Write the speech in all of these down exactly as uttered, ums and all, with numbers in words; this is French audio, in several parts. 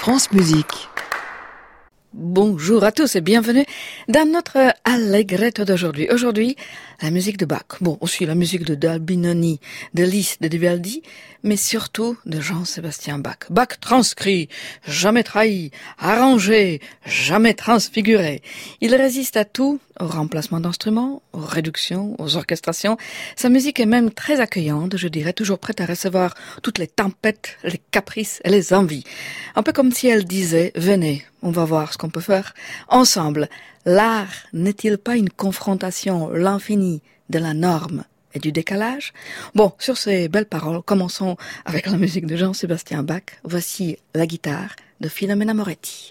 France Musique. Bonjour à tous et bienvenue dans notre Allegretto d'aujourd'hui. Aujourd'hui, la musique de Bach. Bon, aussi la musique de d'Albinoni, de Liszt, de Vivaldi, mais surtout de Jean-Sébastien Bach. Bach transcrit, jamais trahi, arrangé, jamais transfiguré. Il résiste à tout, au remplacement d'instruments, aux réductions, aux orchestrations. Sa musique est même très accueillante, je dirais, toujours prête à recevoir toutes les tempêtes, les caprices et les envies. Un peu comme si elle disait, venez, on va voir ce qu'on peut faire ensemble. L'art n'est-il pas une confrontation, l'infini de la norme et du décalage? Bon, sur ces belles paroles, commençons avec la musique de Jean-Sébastien Bach. Voici la guitare de Filomena Moretti.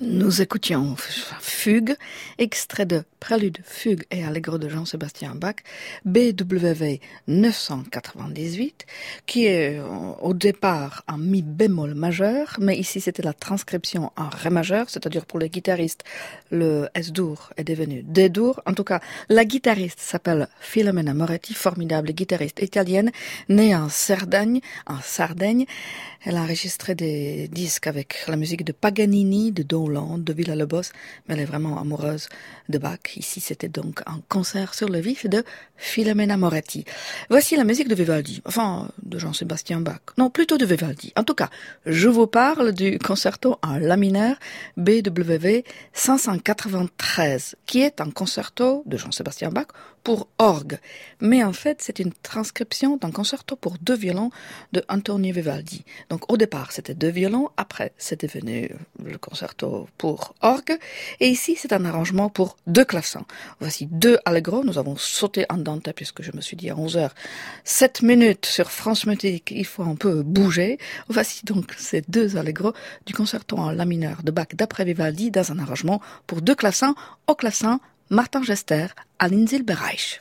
Nous écoutions Fugue, extrait de Prélude, Fugue et Allegro de Jean-Sébastien Bach, B W V neuf cent quatre-vingt-dix-huit, qui est au départ en mi bémol majeur, mais ici c'était la transcription en ré majeur, c'est-à-dire pour les guitaristes, le S-dur est devenu D-dur. En tout cas, la guitariste s'appelle Filomena Moretti, formidable guitariste italienne, née en Sardaigne, en Sardaigne. Elle a enregistré des disques avec la musique de Paganini, de Dolan, de Villa-Lobos, mais elle est vraiment amoureuse de Bach. Ici, c'était donc un concert sur le vif de Filomena Moretti. Voici la musique de Vivaldi, enfin, de Jean-Sébastien Bach. Non, plutôt de Vivaldi. En tout cas, je vous parle du concerto en la mineur B W V cinq cent quatre-vingt-treize, qui est un concerto de Jean-Sébastien Bach pour orgue. Mais en fait, c'est une transcription d'un concerto pour deux violons de Antonio Vivaldi. Donc au départ, c'était deux violons, après c'est devenu le concerto pour orgue, et ici c'est un arrangement pour deux clavecins. Voici deux allegro, nous avons sauté en dante puisque je me suis dit à onze heures, sept minutes sur France Musique, il faut un peu bouger. Voici donc ces deux allegro du concerto en la mineur de Bach d'après Vivaldi dans un arrangement pour deux clavecins, au clavecin Martin Gester à l'Inselbereich.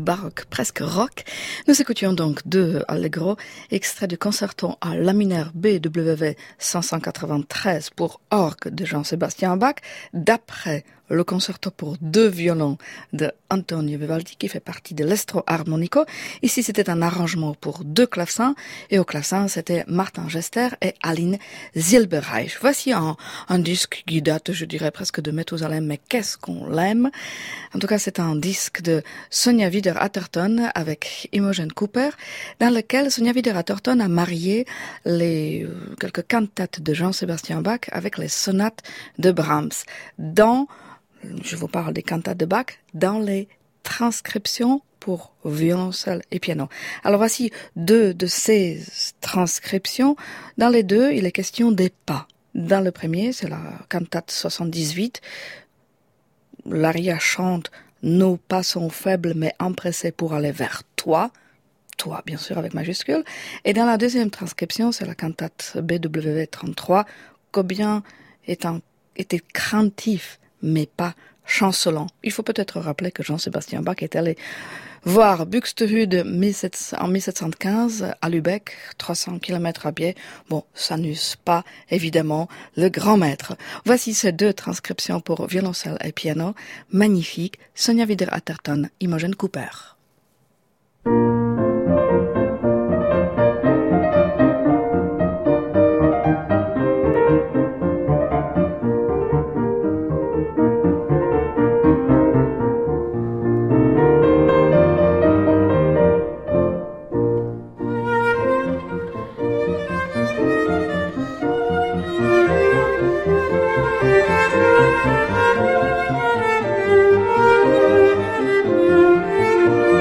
baroque presque rock. Nous écoutions donc deux allegro, extraits du concerto à la mineur B W V cinq cent quatre-vingt-treize pour orgue de Jean-Sébastien Bach, d'après le concerto pour deux violons de Antonio Vivaldi, qui fait partie de l'Estro Armonico. Ici, c'était un arrangement pour deux clavecins, et au clavecin, c'était Martin Gester et Aline Zilberreich. Voici un, un disque qui date, je dirais, presque de Methusalem, mais qu'est-ce qu'on l'aime! En tout cas, c'est un disque de Sonia Wieder-Atherton avec Imogen Cooper, dans lequel Sonia Wieder-Atherton a marié les euh, quelques cantates de Jean-Sébastien Bach avec les sonates de Brahms. Dans Je vous parle des cantates de Bach dans les transcriptions pour violoncelle et piano. Alors voici deux de ces transcriptions. Dans les deux, il est question des pas. Dans le premier, c'est la cantate soixante-dix-huit. L'aria chante « Nos pas sont faibles mais empressés pour aller vers toi ». Toi, bien sûr, avec majuscule. Et dans la deuxième transcription, c'est la cantate B W V trente-trois. Combien est un, était craintif mais pas chancelant. Il faut peut-être rappeler que Jean-Sébastien Bach est allé voir Buxtehude en mille sept cent quinze à Lübeck, trois cents kilomètres à pied. Bon, ça n'use pas, évidemment, le grand maître. Voici ces deux transcriptions pour violoncelle et piano. Magnifiques. Sonia Wieder-Atherton, Imogen Cooper. Thank you.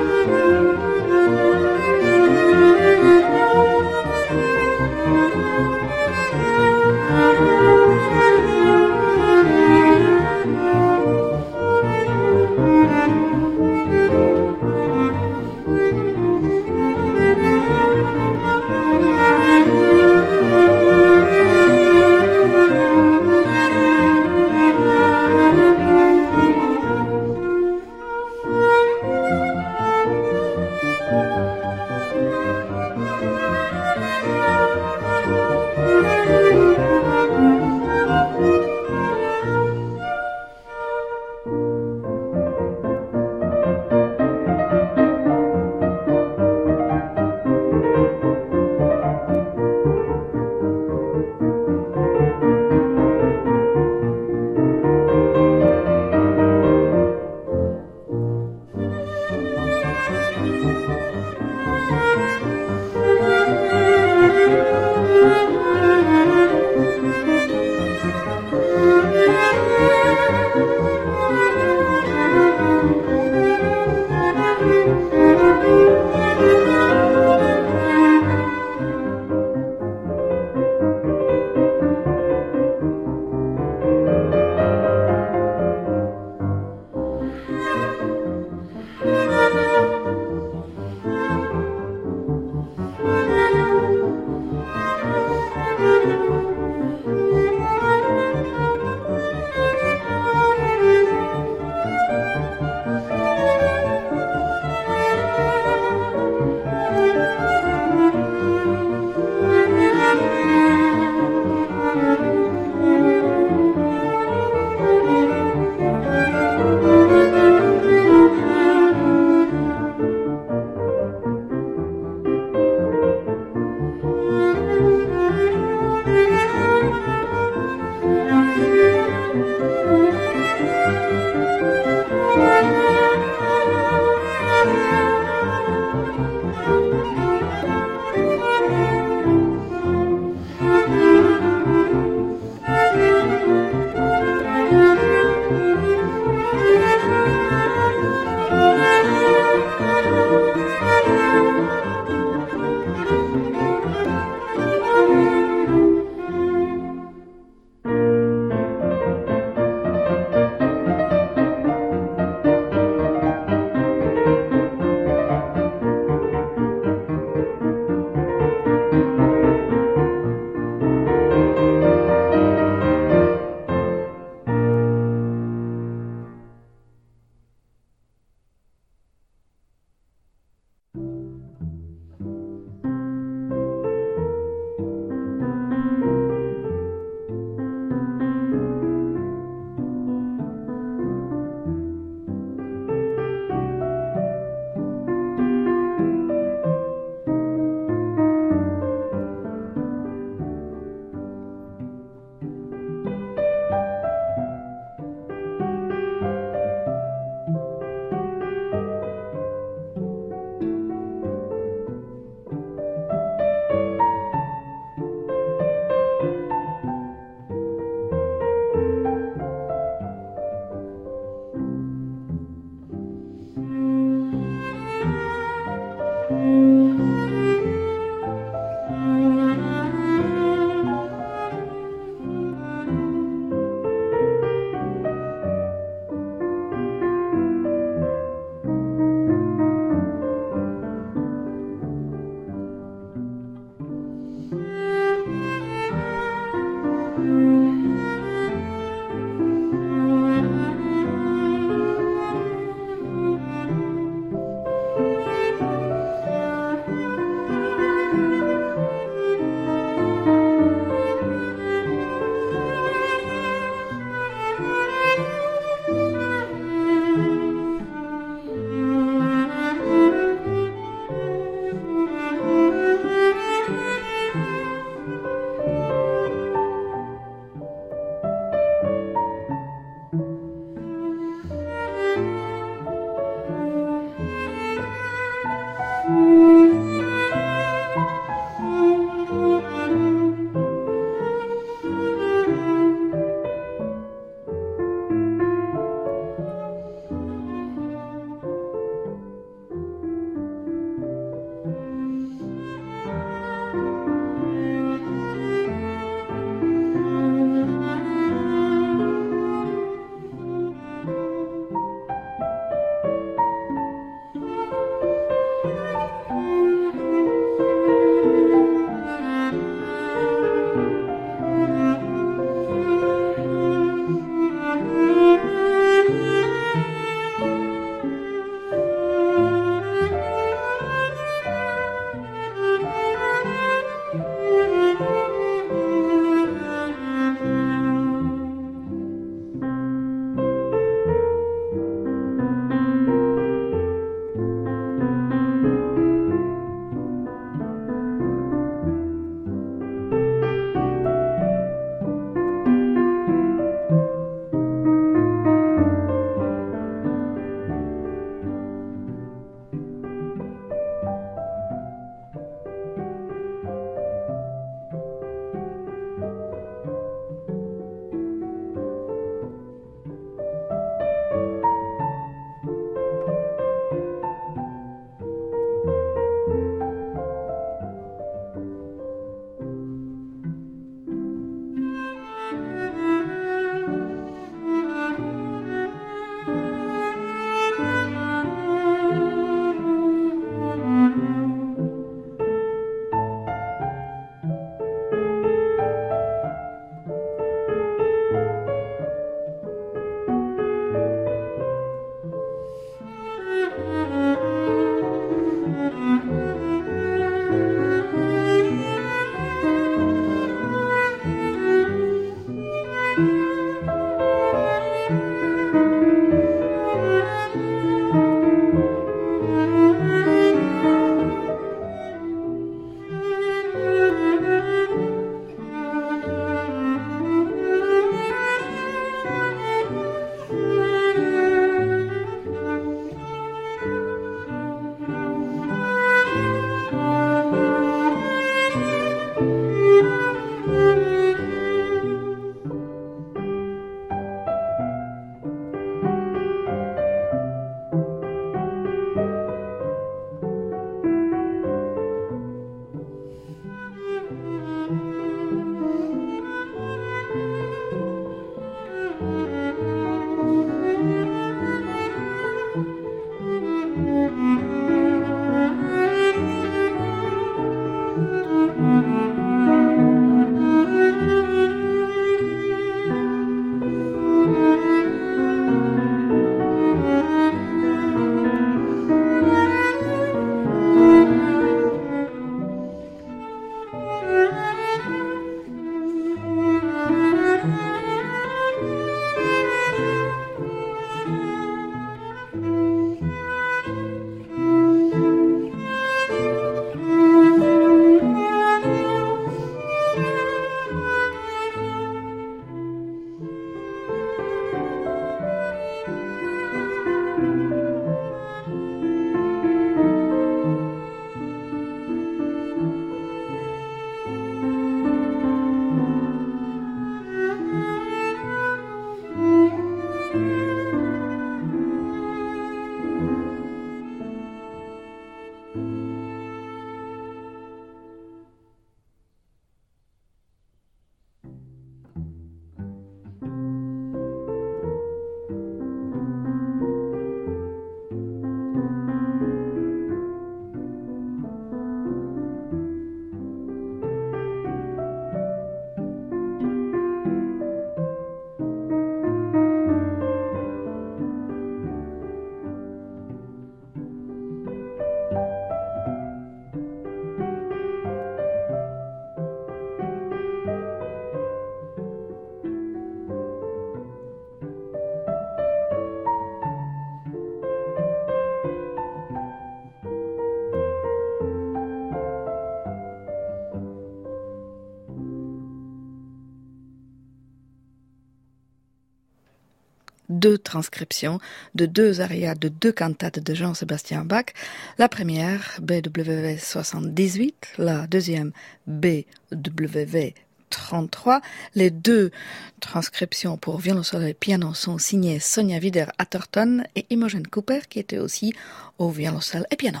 deux transcriptions de deux arias de deux cantates de Jean-Sébastien Bach. La première, B W V soixante-dix-huit, la deuxième, B W V trente-trois. Les deux transcriptions pour violoncelle et piano sont signées Sonia Wider-Atherton et Imogen Cooper, qui était aussi au violoncelle et piano.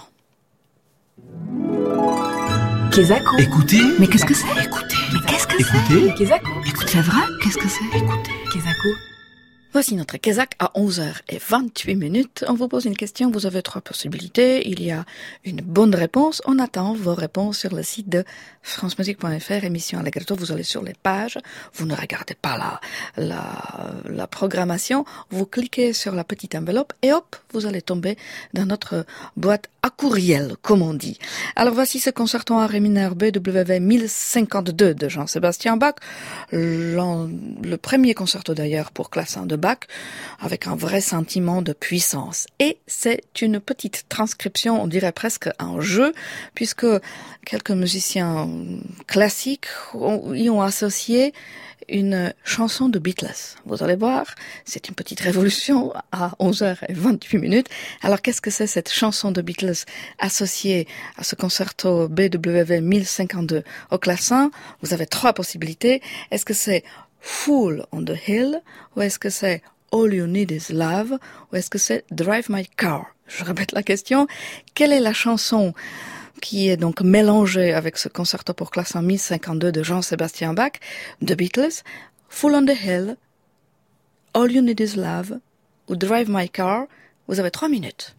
Kesako. Écoutez. Mais qu'est-ce que c'est? Écoutez. Mais qu'est-ce que Écoutez. c'est? Kesako. Écoutez. C'est vrai? Qu'est-ce que c'est? Écoutez. Kesako. Voici notre Kézak à onze heures vingt-huit minutes. On vous pose une question, vous avez trois possibilités. Il y a une bonne réponse. On attend vos réponses sur le site de france musique point f r, émission Allegretto. Vous allez sur les pages, vous ne regardez pas la, la, la programmation, vous cliquez sur la petite enveloppe et hop, vous allez tomber dans notre boîte à courriel, comme on dit. Alors voici ce concerto en ré mineur B W V mille cinquante-deux de Jean-Sébastien Bach. Le, le premier concerto d'ailleurs pour clavecin de Bach, avec un vrai sentiment de puissance. Et c'est une petite transcription, on dirait presque un jeu, puisque quelques musiciens classiques ont, y ont associé une chanson de Beatles. Vous allez voir, c'est une petite révolution à onze heures vingt-huit minutes. Alors qu'est-ce que c'est cette chanson de Beatles associée à ce concerto B W V mille cinquante-deux au clavecin? Vous avez trois possibilités. Est-ce que c'est Fool on the Hill, ou est-ce que c'est All You Need Is Love, ou est-ce que c'est Drive My Car? Je répète la question. Quelle est la chanson qui est donc mélangée avec ce concerto pour clavecin mille cinquante-deux de Jean-Sébastien Bach, de Beatles? Fool on the Hill, All You Need Is Love, ou Drive My Car? Vous avez trois minutes.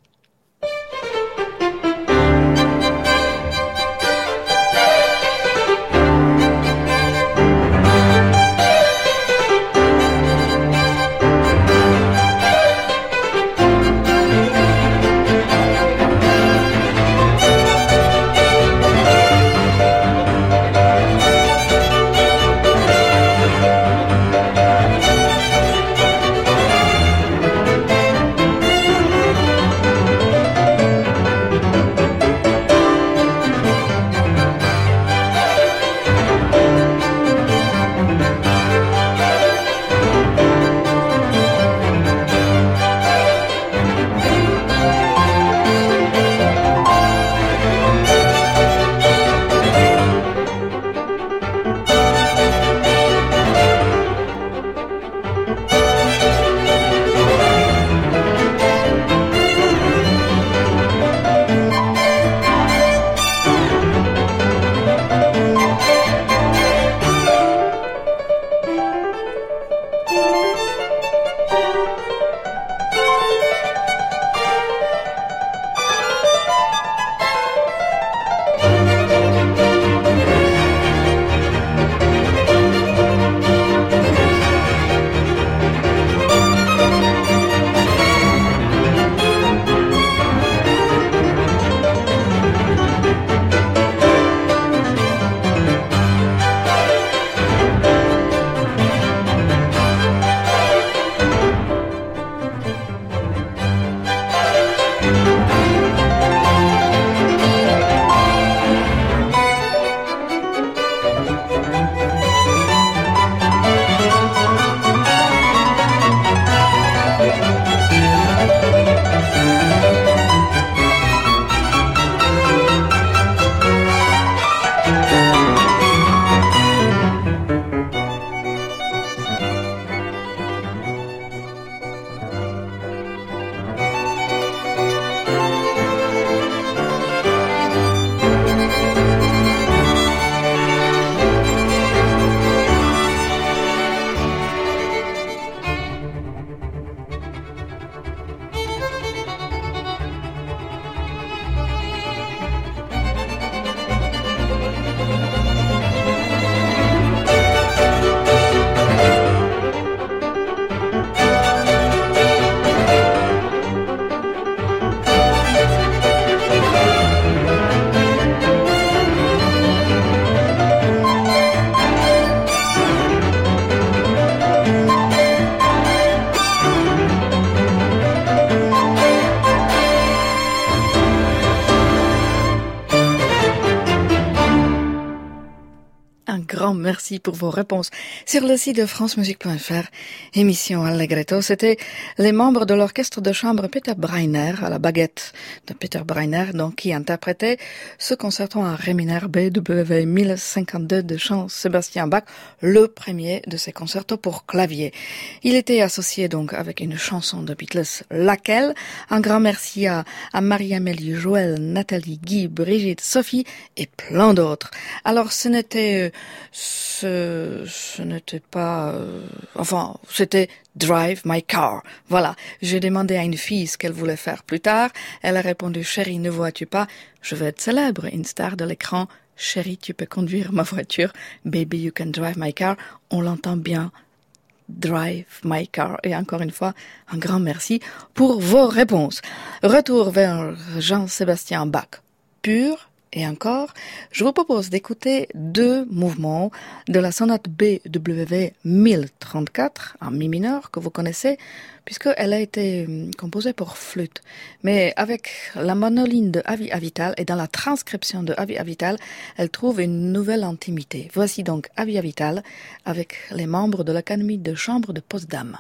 merci pour vos réponses. Sur le site de france musique point f r, émission Allegretto, c'était les membres de l'orchestre de chambre Peter Breiner, à la baguette de Peter Breiner, donc qui interprétait ce concerto en Ré mineur B W mille cinquante-deux de Jean-Sébastien Bach, le premier de ses concertos pour clavier. Il était associé donc avec une chanson de Beatles, laquelle? Un grand merci à, à Marie-Amélie, Joël, Nathalie, Guy, Brigitte, Sophie et plein d'autres. Alors ce n'était, ce, ce n'était pas, euh, enfin, c'était Drive My Car. Voilà. J'ai demandé à une fille ce qu'elle voulait faire plus tard. Elle a répondu, chérie, ne vois-tu pas? Je veux être célèbre, une star de l'écran. Chérie, tu peux conduire ma voiture. Baby, you can drive my car. On l'entend bien. Drive my car. Et encore une fois, un grand merci pour vos réponses. Retour vers Jean-Sébastien Bach. Pur. Et encore, je vous propose d'écouter deux mouvements de la sonate B W mille trente-quatre en mi mineur que vous connaissez puisqu'elle a été composée pour flûte. Mais avec la monoline de Avi Avital et dans la transcription de Avi Avital, elle trouve une nouvelle intimité. Voici donc Avi Avital avec les membres de l'Académie de chambre de Potsdam.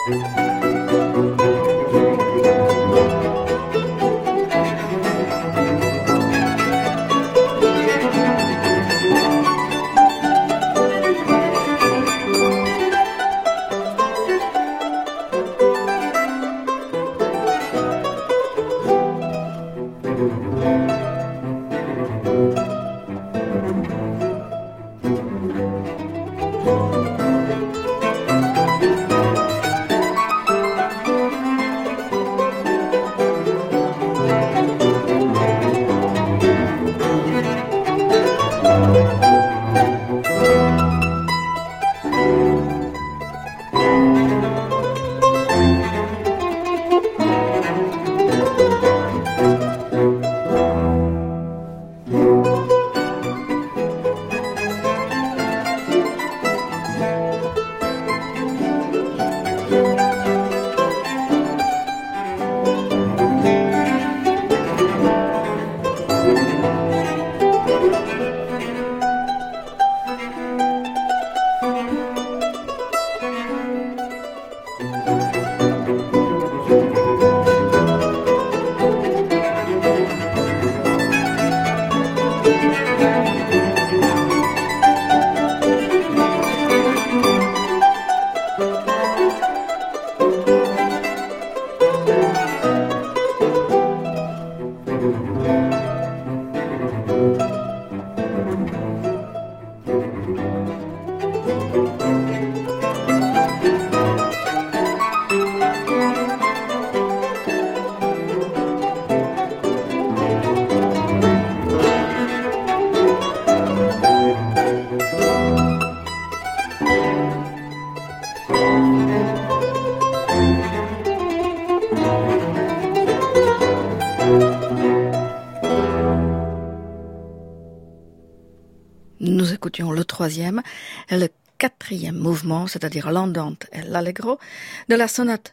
Nous écoutions le troisième et le quatrième mouvement, c'est-à-dire l'andante et l'allegro, de la sonate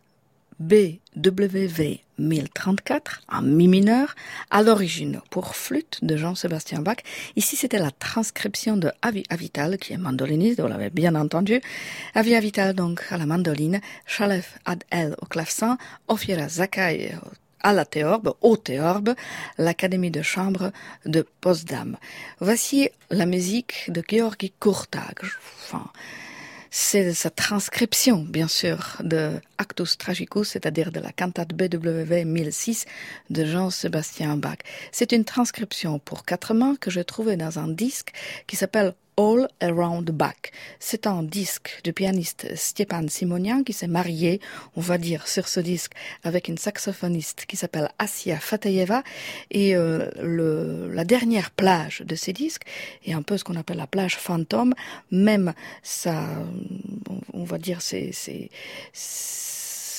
B W V mille trente-quatre en mi mineur, à l'origine pour flûte de Jean-Sébastien Bach. Ici, c'était la transcription de Avi Avital, qui est mandoliniste, vous l'avez bien entendu. Avi Avital, donc, à la mandoline, Shalef Ad-El au clavecin, Ophira Zakai à la théorbe, au théorbe, l'Académie de chambre de Potsdam. Voici la musique de Georgi Kurtág. Enfin, c'est sa transcription, bien sûr, de Actus Tragicus, c'est-à-dire de la cantate B W V mille six de Jean-Sébastien Bach. C'est une transcription pour quatre mains que j'ai trouvée dans un disque qui s'appelle All Around Bach. C'est un disque du pianiste Stepan Simonian qui s'est marié, on va dire, sur ce disque avec une saxophoniste qui s'appelle Assia Fatayeva. Et euh, le, la dernière plage de ces disques est un peu ce qu'on appelle la plage fantôme. Même ça, on va dire, c'est, c'est, c'est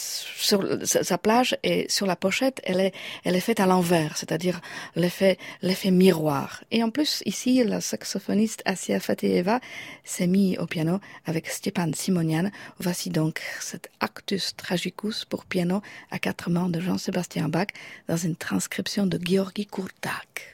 sur sa plage et sur la pochette, elle est, elle est faite à l'envers, c'est-à-dire l'effet, l'effet miroir. Et en plus, ici, la saxophoniste Assia Fatayeva s'est mise au piano avec Stepan Simonian. Voici donc cet Actus Tragicus pour piano à quatre mains de Jean-Sébastien Bach dans une transcription de Georgi Kurtág.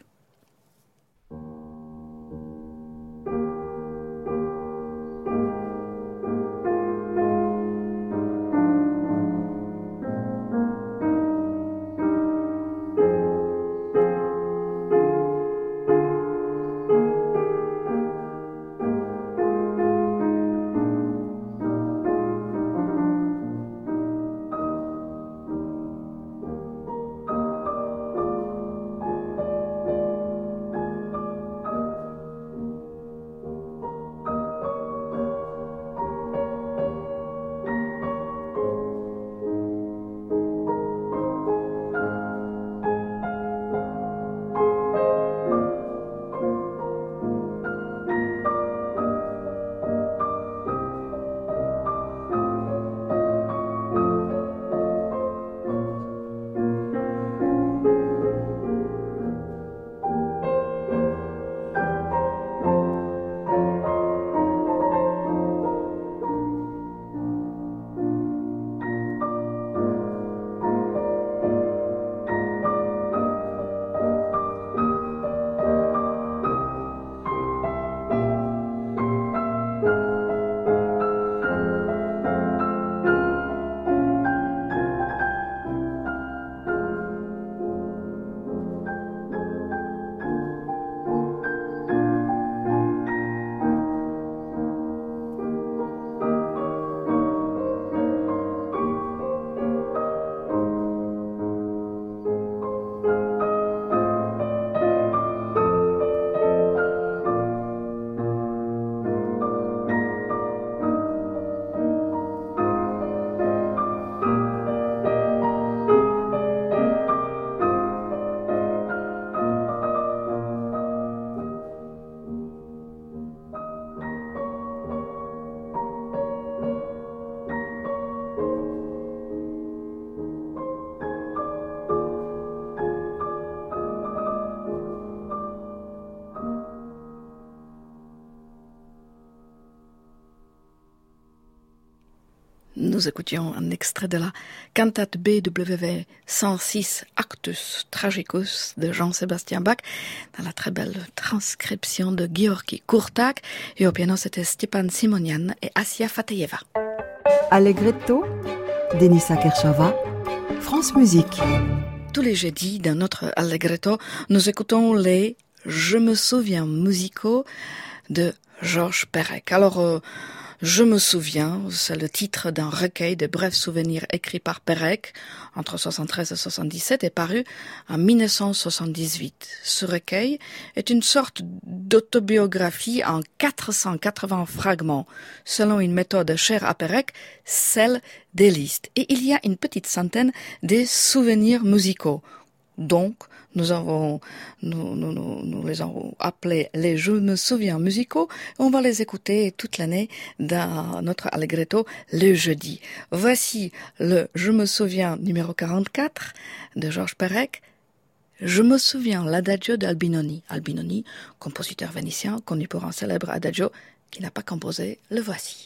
nous écoutions un extrait de la cantate B W V cent six Actus Tragicus de Jean-Sébastien Bach, dans la très belle transcription de Georgi Kurtak, et au piano c'était Stepan Simonian et Assia Fateyeva. Allegretto, Denisa Kershava, France Musique. Tous les jeudis, dans notre Allegretto, nous écoutons les Je me souviens musicaux de Georges Perec. Alors, euh, Je me souviens, c'est le titre d'un recueil de brefs souvenirs écrits par Perec entre soixante-treize et soixante-dix-sept et paru en dix-neuf cent soixante-dix-huit. Ce recueil est une sorte d'autobiographie en quatre cent quatre-vingts fragments, selon une méthode chère à Perec, celle des listes. Et il y a une petite centaine de souvenirs musicaux. Donc, nous avons, nous, nous, nous, nous les avons appelés les Je me souviens musicaux. On va les écouter toute l'année dans notre Allegretto le jeudi. Voici le Je me souviens numéro quarante-quatre de Georges Perec. Je me souviens l'Adagio d'Albinoni. Albinoni, compositeur vénitien, connu pour un célèbre Adagio qu'il n'a pas composé. Le voici.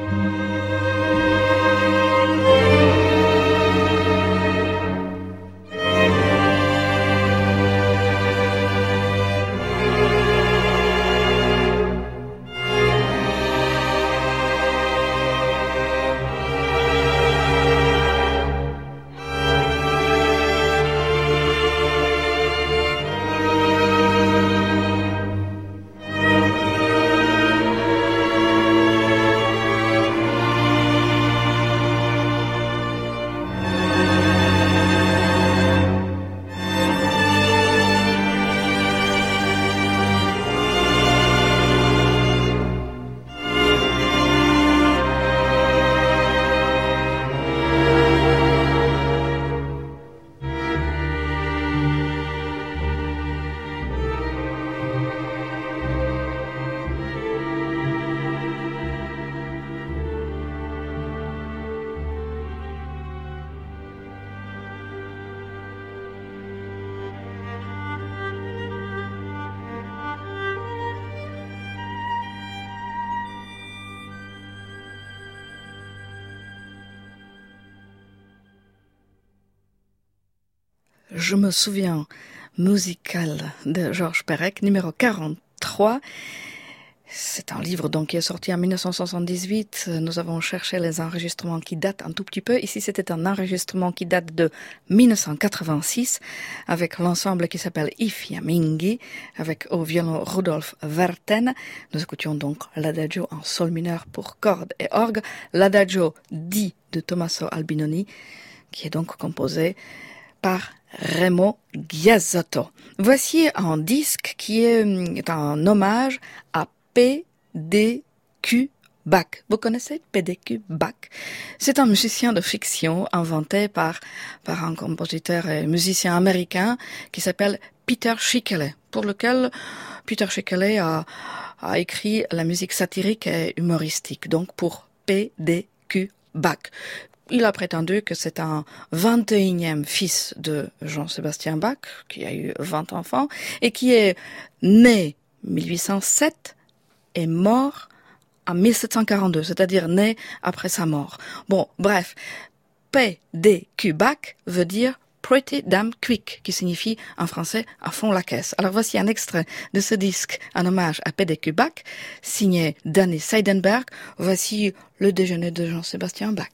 Je me souviens, musical de Georges Perec, numéro quarante-trois. C'est un livre donc qui est sorti en dix-neuf cent soixante-dix-huit. Nous avons cherché les enregistrements qui datent un tout petit peu. Ici, c'était un enregistrement qui date de dix-neuf cent quatre-vingt-six avec l'ensemble qui s'appelle Ifyamingi, avec au violon Rudolf Verten. Nous écoutions donc l'adagio en sol mineur pour cordes et orgue, l'adagio dit de Tommaso Albinoni, qui est donc composé par Remo Ghiazzotto. Voici un disque qui est un hommage à P D Q Bach. Vous connaissez P D Q Bach? C'est un musicien de fiction inventé par, par un compositeur et musicien américain qui s'appelle Peter Schickele, pour lequel Peter Schickele a, a écrit la musique satirique et humoristique, donc pour P D Q Bach. Il a prétendu que c'est un vingt et unième fils de Jean-Sébastien Bach, qui a eu vingt enfants, et qui est né mille huit cent sept et mort en mille sept cent quarante-deux, c'est-à-dire né après sa mort. Bon, bref, P D Q Bach veut dire Pretty Damn Quick, qui signifie en français à fond la caisse. Alors voici un extrait de ce disque en hommage à P D Q Bach, signé Danny Seidenberg. Voici le déjeuner de Jean-Sébastien Bach.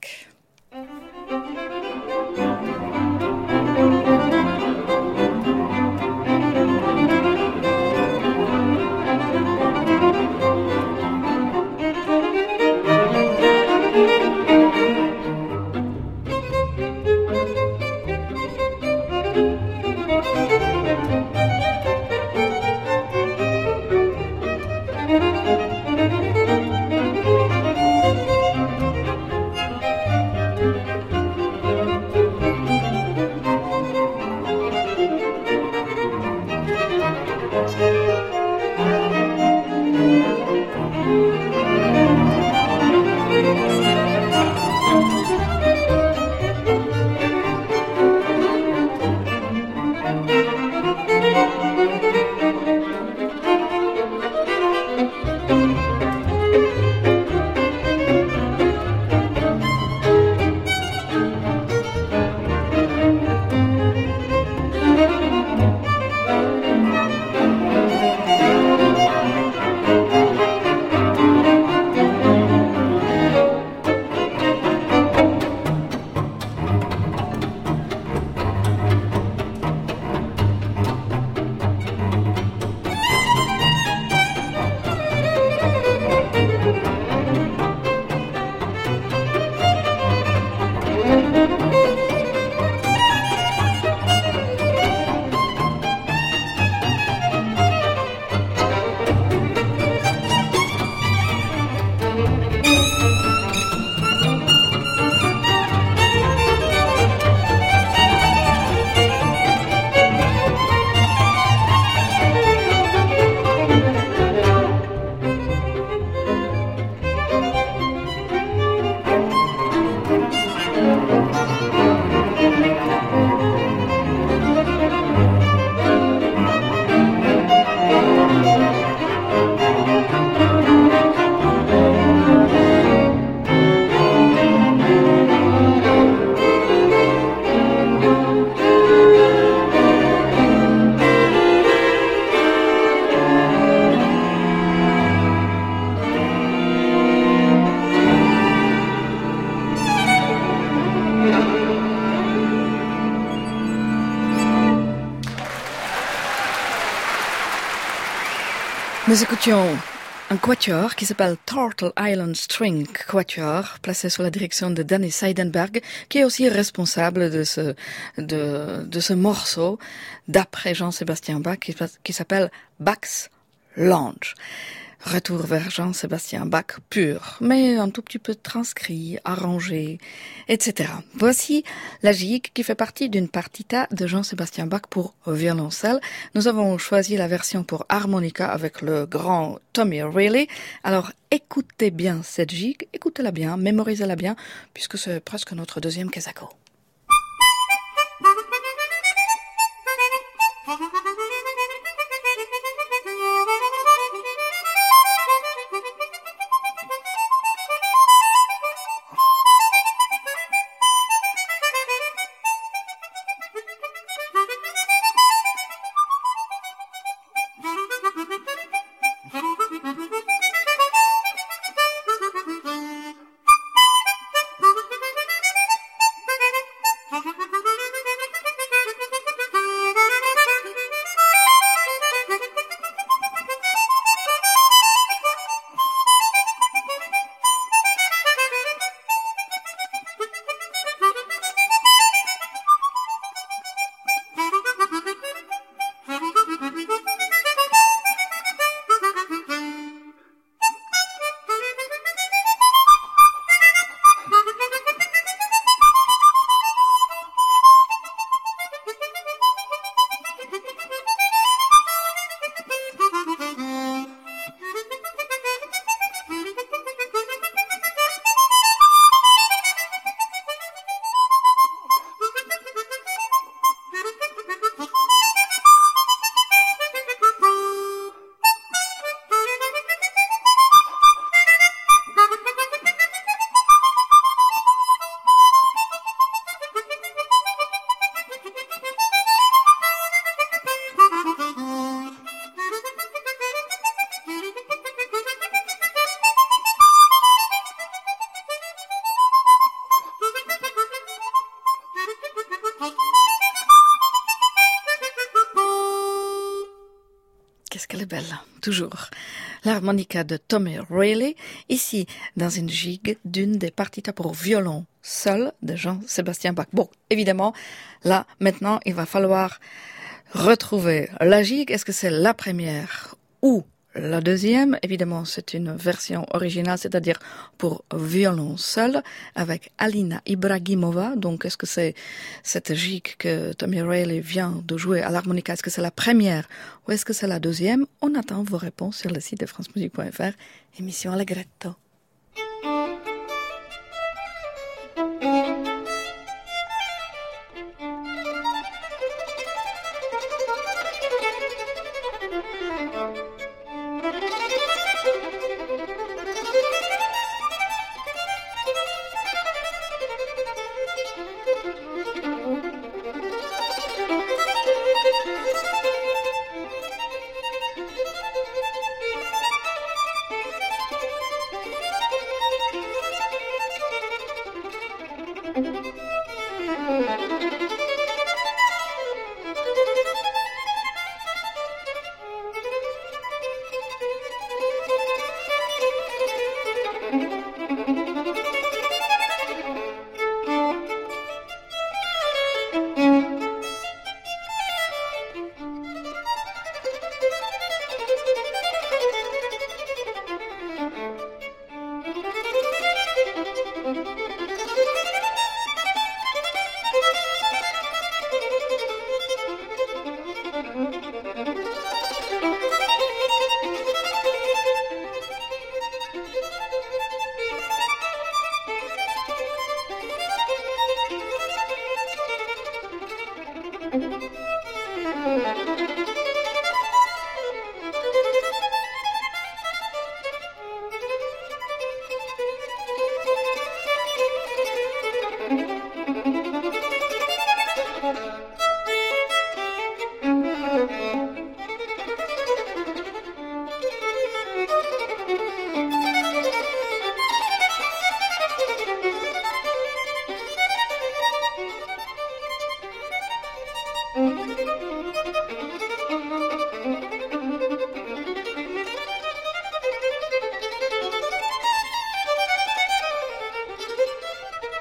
Nous écoutions un quatuor qui s'appelle Turtle Island String Quatuor, placé sous la direction de Danny Seidenberg, qui est aussi responsable de ce, de, de ce morceau, d'après Jean-Sébastien Bach, qui, qui s'appelle Bach's Lounge. Retour vers Jean-Sébastien Bach pur, mais un tout petit peu transcrit, arrangé, et cetera. Voici la gigue qui fait partie d'une partita de Jean-Sébastien Bach pour violoncelle. Nous avons choisi la version pour harmonica avec le grand Tommy Reilly. Alors écoutez bien cette gigue, écoutez-la bien, mémorisez-la bien, puisque c'est presque notre deuxième Kezako. Qu'est-ce qu'elle est belle, toujours. L'harmonica de Tommy Reilly, ici dans une gigue d'une des partitas pour violon seul de Jean-Sébastien Bach. Bon, évidemment, là, maintenant, il va falloir retrouver la gigue. Est-ce que c'est la première ou la deuxième? Évidemment, c'est une version originale, c'est-à-dire pour violon seul, avec Alina Ibragimova. Donc, est-ce que c'est cette gigue que Tommy Reilly vient de jouer à l'harmonica? Est-ce que c'est la première ou est-ce que c'est la deuxième? On attend vos réponses sur le site de france musique point f r, émission Allegretto.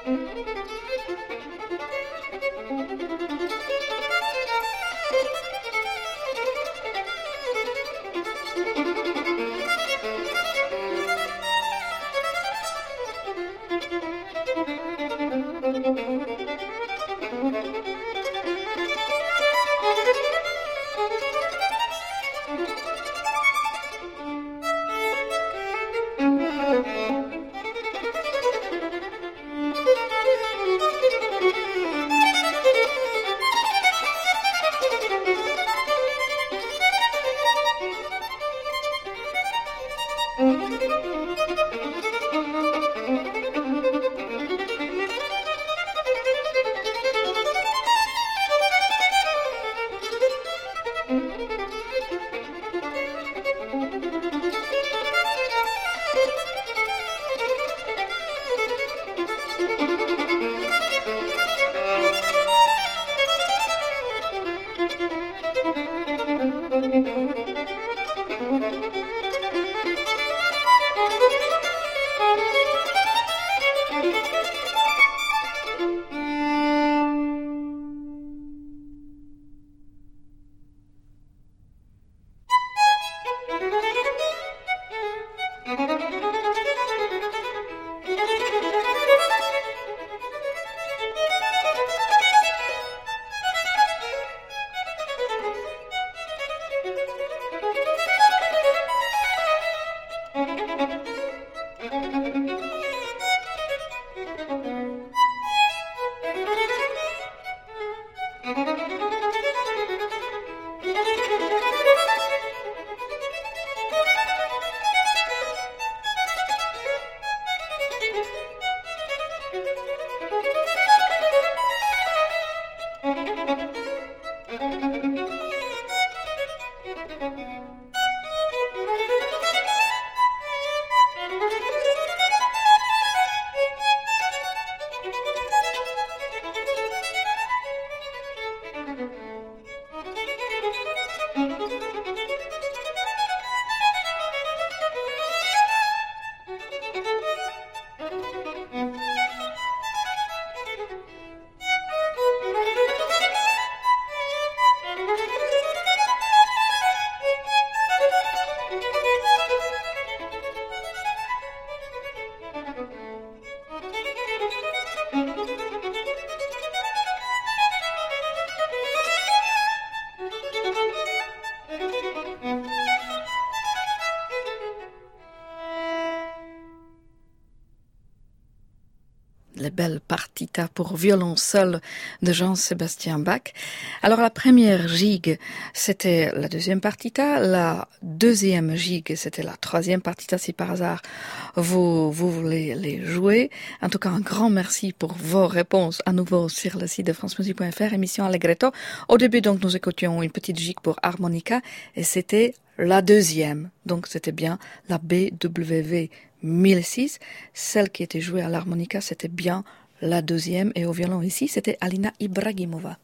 Les belles partitas pour violon seul de Jean-Sébastien Bach. Alors la première gigue, c'était la deuxième partita, la deuxième gigue, c'était la troisième partita si par hasard vous, vous voulez les jouer. En tout cas, un grand merci pour vos réponses à nouveau sur le site de france musique point f r, émission Allegretto. Au début, donc, nous écoutions une petite gigue pour harmonica et c'était la deuxième. Donc, c'était bien la B W V mille six, celle qui était jouée à l'harmonica, c'était bien la deuxième, et au violon ici, c'était Alina Ibragimova.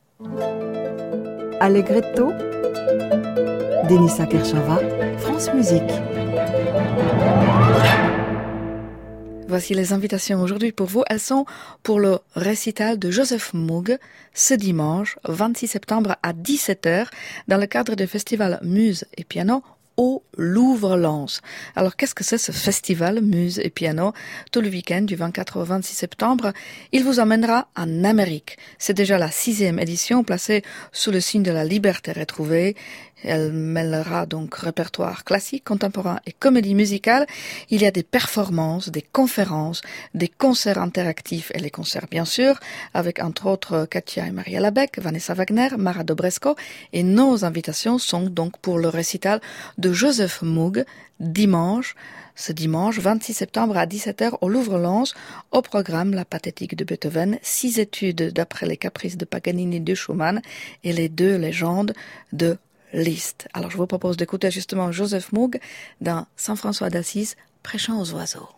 Allegretto, Denisa Kershava, France Musique. Voici les invitations aujourd'hui pour vous. Elles sont pour le récital de Joseph Moog ce dimanche vingt-six septembre à dix-sept heures dans le cadre du festival Muse et Piano au Louvre-Lens. Alors, qu'est-ce que c'est ce festival Muse et Piano? Tout le week-end du vingt-quatre au vingt-six septembre, il vous emmènera en Amérique. C'est déjà la sixième édition placée sous le signe de la liberté retrouvée. Elle mêlera donc répertoire classique, contemporain et comédie musicale. Il y a des performances, des conférences, des concerts interactifs et les concerts bien sûr, avec entre autres Katia et Maria Labec, Vanessa Wagner, Mara Dobresko, et nos invitations sont donc pour le récital de Joseph Moog, dimanche, ce dimanche vingt-six septembre à dix-sept heures au Louvre-Lens, au programme La Pathétique de Beethoven, six études d'après les caprices de Paganini et de Schumann et les deux légendes de Liszt. Alors je vous propose d'écouter justement Joseph Moog dans Saint François d'Assise, prêchant aux oiseaux.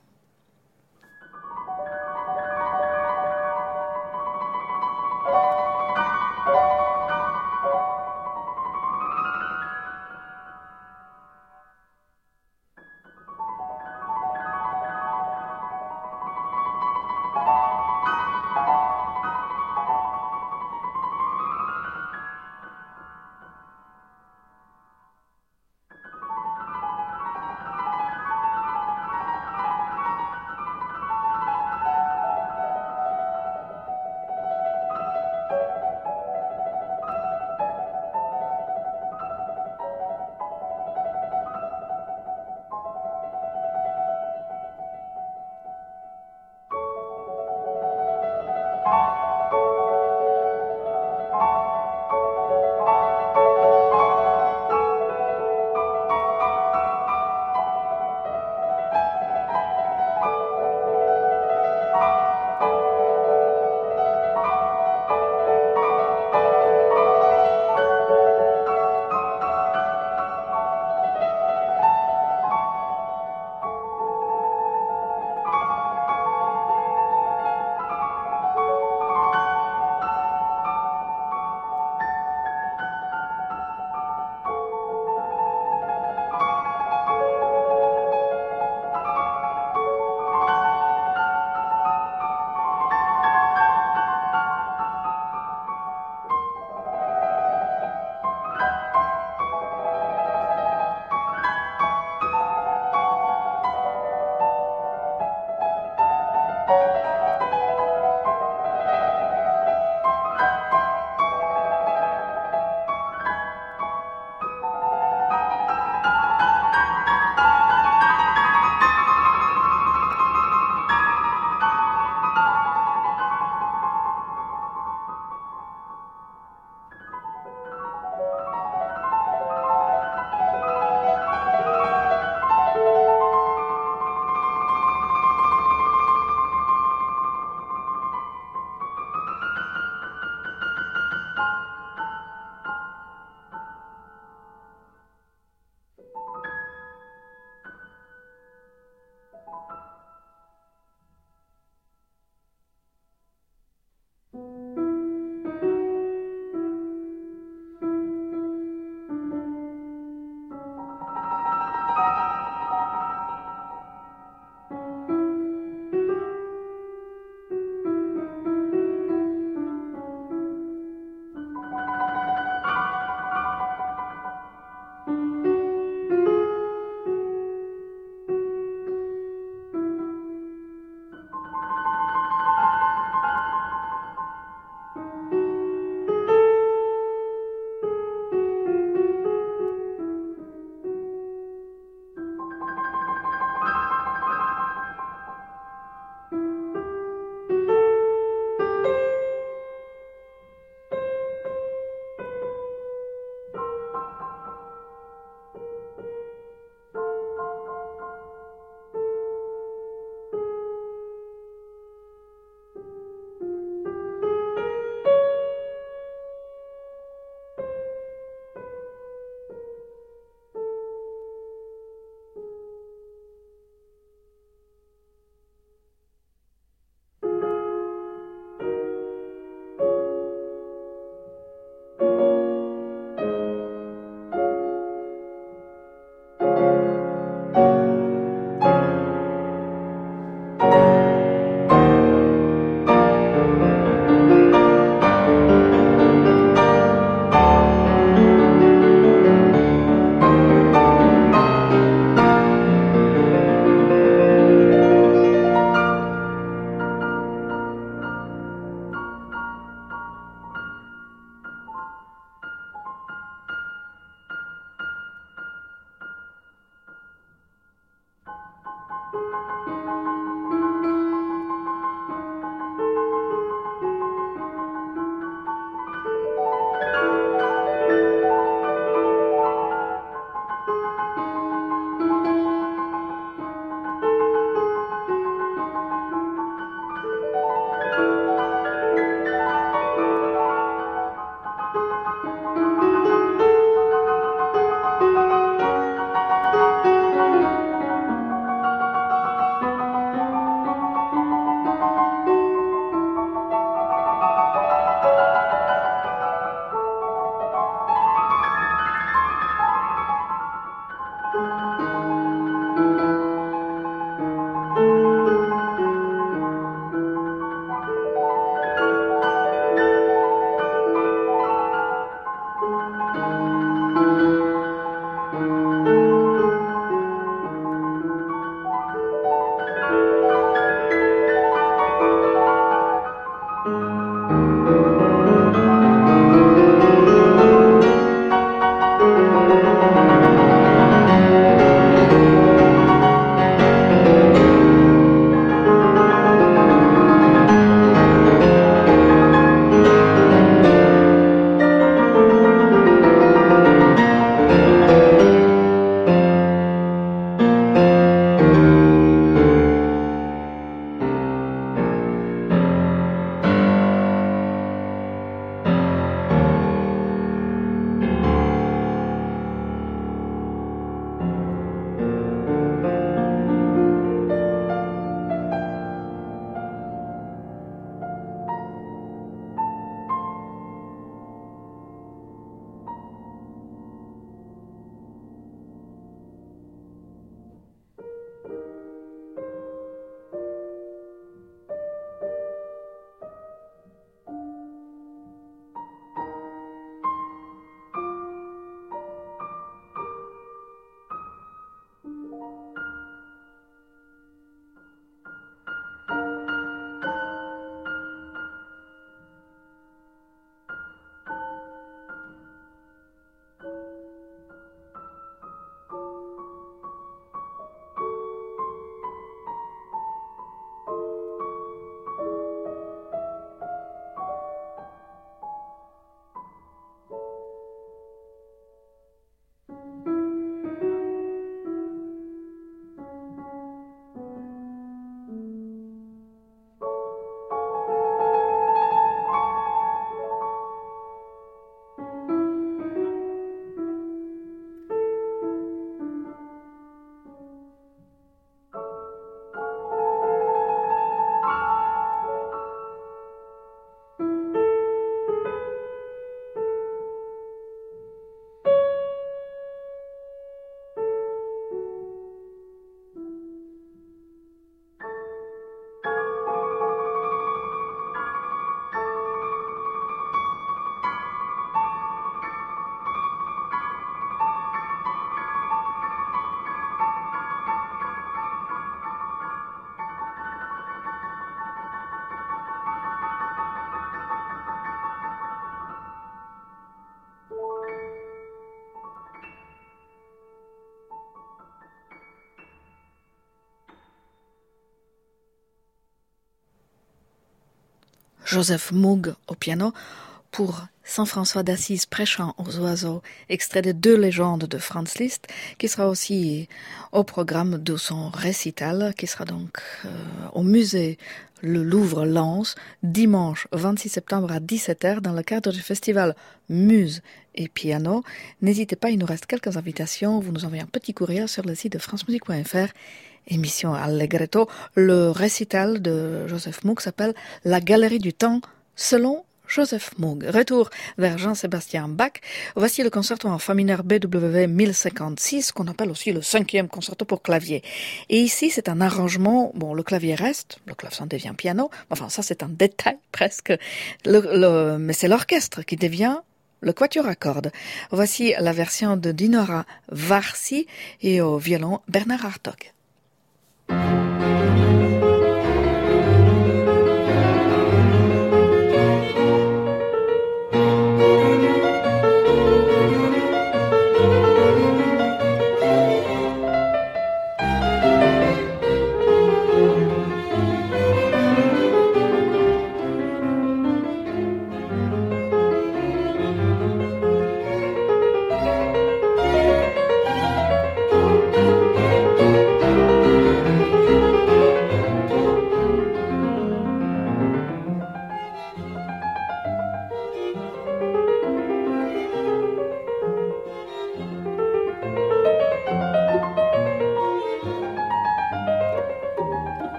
Joseph Moog au piano, pour Saint François d'Assise prêchant aux oiseaux, extrait de deux légendes de Franz Liszt, qui sera aussi au programme de son récital, qui sera donc euh, au musée Le Louvre-Lens, dimanche vingt-six septembre à dix-sept heures, dans le cadre du festival Muse et Piano. N'hésitez pas, il nous reste quelques invitations. Vous nous envoyez un petit courriel sur le site de francemusique point f r. Émission Allegretto. Le récital de Joseph Moog s'appelle La Galerie du Temps, selon Joseph Moog. Retour vers Jean-Sébastien Bach. Voici le concerto en fa mineur B W mille cinquante-six, qu'on appelle aussi le cinquième concerto pour clavier. Et ici, c'est un arrangement, bon, le clavier reste, le clavecin devient piano, enfin, ça, c'est un détail presque, le, le, mais c'est l'orchestre qui devient le quatuor à cordes. Voici la version de Dinora Varsi et au violon Bernard Hartog.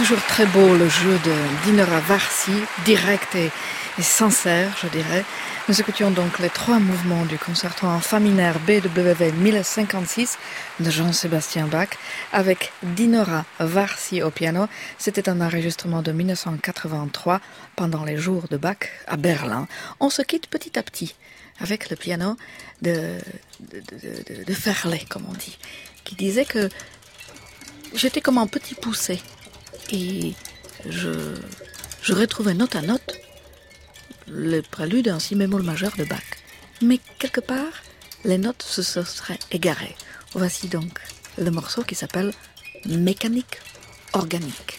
toujours très beau le jeu de Dinora Varsi, direct et, et sincère, je dirais. Nous écoutions donc les trois mouvements du concerto en fa mineur B W V mille cinquante-six de Jean-Sébastien Bach avec Dinora Varsi au piano. C'était un enregistrement de mille neuf cent quatre-vingt-trois pendant les jours de Bach à Berlin. On se quitte petit à petit avec le piano de, de, de, de, de Ferlet, comme on dit, qui disait que j'étais comme un petit poussé et je, je retrouvais note à note le prélude en si bémol majeur de Bach. Mais quelque part, les notes se seraient égarées. Voici donc le morceau qui s'appelle Mécanique organique.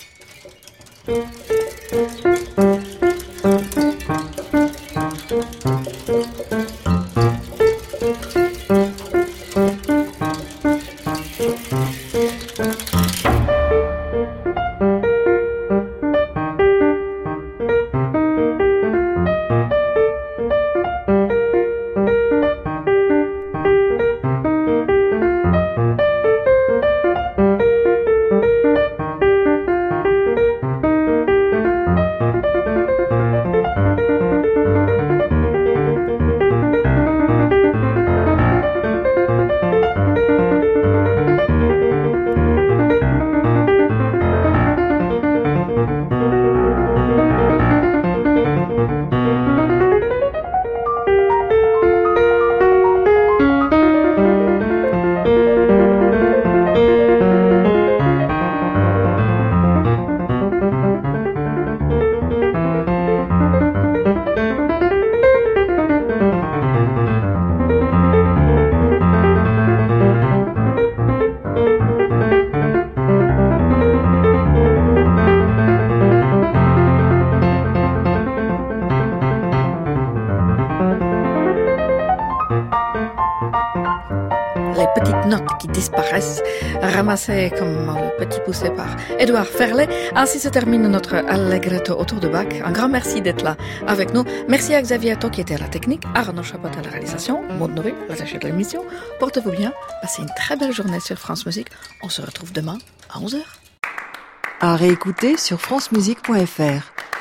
Disparaissent, ramassés comme le petit poussé par Édouard Ferlet. Ainsi se termine notre Allegretto autour de Bach. Un grand merci d'être là avec nous. Merci à Xavier Atto qui était à la technique, à Arnaud Chabot à la réalisation, Maud Nourri, l'attaché de l'émission. Portez-vous bien, passez une très belle journée sur France Musique. On se retrouve demain à onze heures. À réécouter sur francemusique point f r.